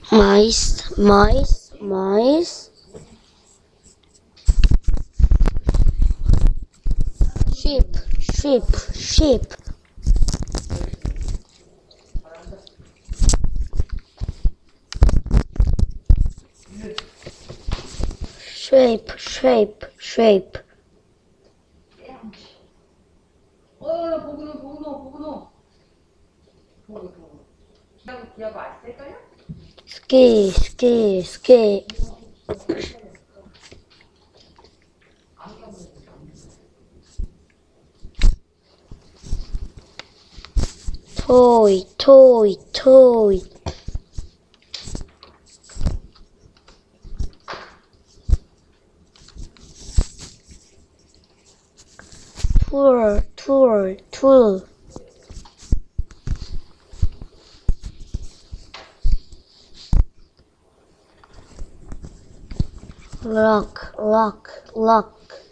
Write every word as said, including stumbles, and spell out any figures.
mice, mice, mice. Sheep, sheep, sheep. Shape, shape, shape. 어, 보고 넣어, 보고 넣어, 보고 넣어. 보고, 보고. 기하고, 기하고 아실까요? Ski, ski, ski. Toy, toy, toy. Tool, tool, tool. Lock, lock, lock.